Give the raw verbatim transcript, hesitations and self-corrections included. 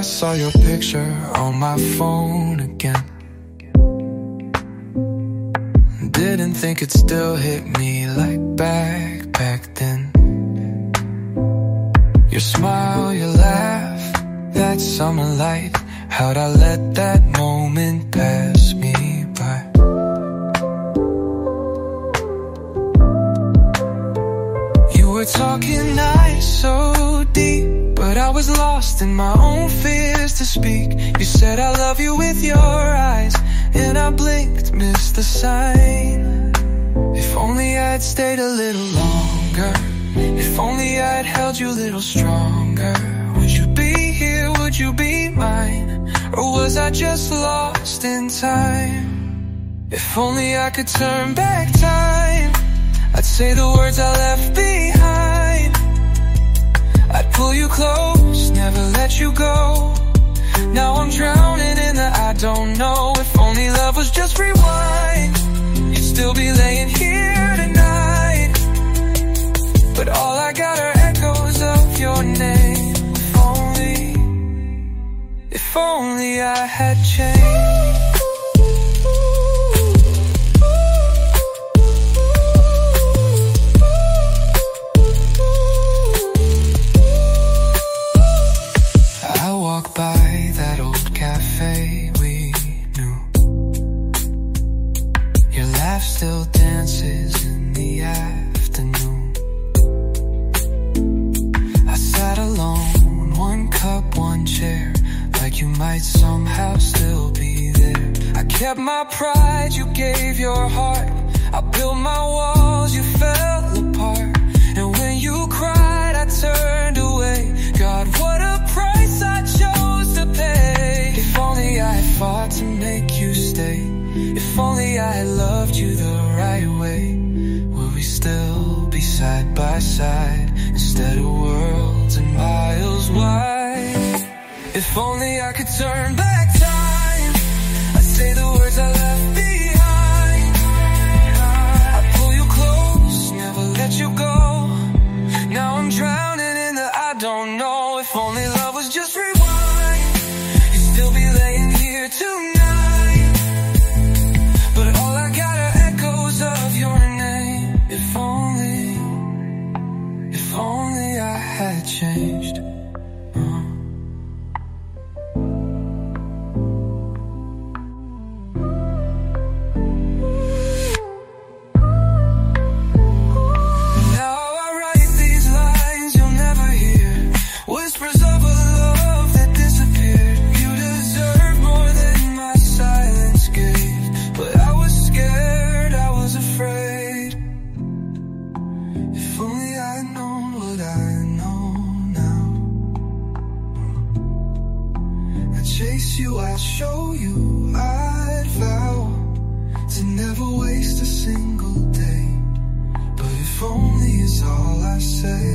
I saw your picture on my phone again. Didn't think it'd still hit me like back, back then. Your smile, your laugh, that summer light, how'd I let that moment pass me by? You were talking nice, so deep, but I was lost in my own fears to speak. You said I love you with your eyes, and I blinked, missed the sign. If only I'd stayed a little longer, if only I'd held you a little stronger. Would you be here, would you be mine? Or was I just lost in time? If only I could turn back time, I'd say the words I left behind. I'd pull you close, never let you go. Now I'm drowning in the I don't know. If only love was just rewind, you'd still be laying here tonight. But all I got are echoes of your name. If only, if only I had changed. By that old cafe we knew, your laugh still dances in the afternoon. I sat alone, one cup, one chair, like you might somehow still be there. I kept my pride, you gave your heart. I built my walls, you fell apart. And when you cried, I turned away. God, what a price I chose to pay. If only I had fought to make you stay. If only I had loved you the right way. Would we still be side by side instead of worlds and miles wide? If only I could turn back time, I'd say the words I left behind. I'd pull you close, never let you go. Now I'm drowning in the I don't know. If only love was just rewind, you'd still be laying here tonight. But all I got are echoes of your name. If only, if only I had changed. uh. You, I'd show you, I'd vow to never waste a single day. But if only is all I say.